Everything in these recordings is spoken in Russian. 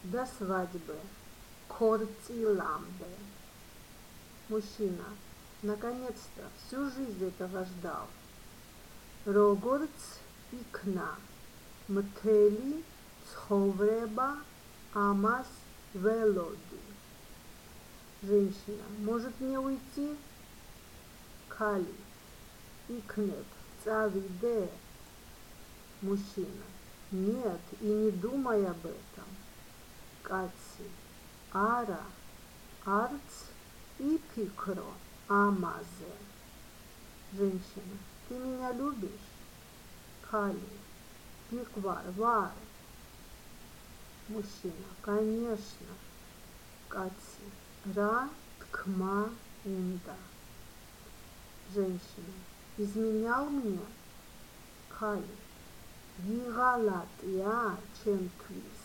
до свадьбы, корциламбе. Мужчина, наконец-то, всю жизнь этого ждал. Рогорц икна, мтели, цховреба, амас велоди. Женщина, может мне уйти? Кали, икнеп, цавиде. Мужчина, нет, и не думай об этом. Каци, ара, арц и пикро, амазе. Женщина, ты меня любишь? Кали, пиквар, вар. Мужчина, конечно. Каци, ра, ткма, унда. Женщина, изменял мне? Кали, Гигалат я чем квиз.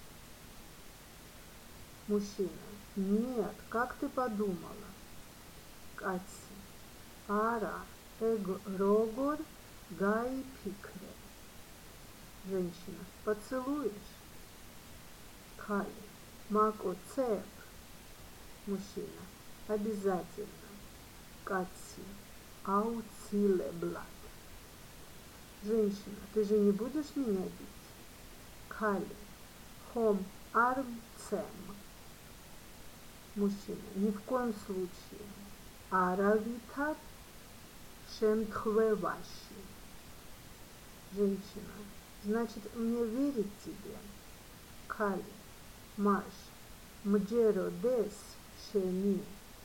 Мужчина, нет, как ты подумала? Каци, ара, рогор, гай пикре. Женщина, поцелуешь? Кали, мако цеп. Мужчина, обязательно. Каци, ауциле блат. Женщина, ты же не будешь меня бить? Кали, хом армцем. Мужчина, ни в коем случае. Аравитат шемтхвеваши. Женщина, значит, мне верить тебе? Кали, маш, мджеро дес шени.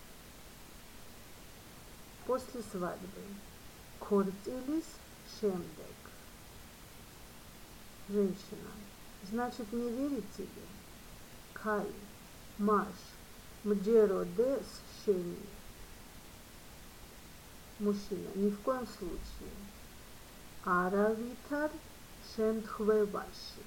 После свадьбы. Кортилис шемдек. Женщина, значит, мне верить тебе? Кали, маш, мджеро дес шени. Мужчина, ни в коем случае. Аравитар шемтхвеваши.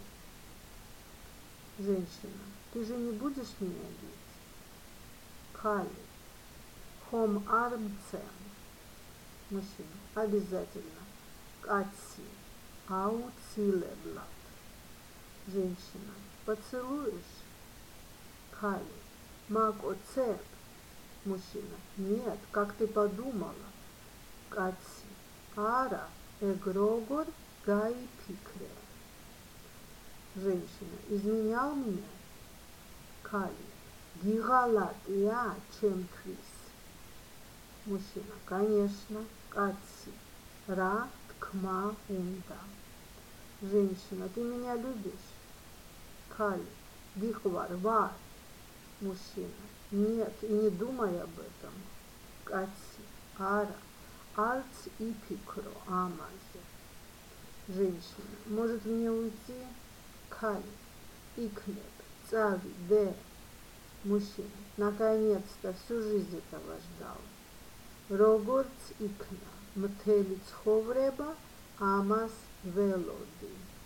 Женщина, ты же не будешь меня бить? Кали, хом армцем. Мужчина, обязательно. Каци, ауцилеблат. Женщина, поцелуешь? Кали, макоцеп. Мужчина, нет, как ты подумала? Каци, ара, эгрогор, гай пикре. Женщина, изменял мне? Кали, гигалат я чем квиз. Мужчина, конечно. Каци, ра, ткма, унда. Женщина, ты меня любишь? Кали, дихвар, вар. Мужчина, нет, и не думай об этом. Каци, ара, арц и пикро, амазе. Женщина, может мне уйти? Кали, икнеп, цави, де. Мужчина, наконец-то, всю жизнь этого ждал. Рогорц икна, мтели цховреба, амас велоди.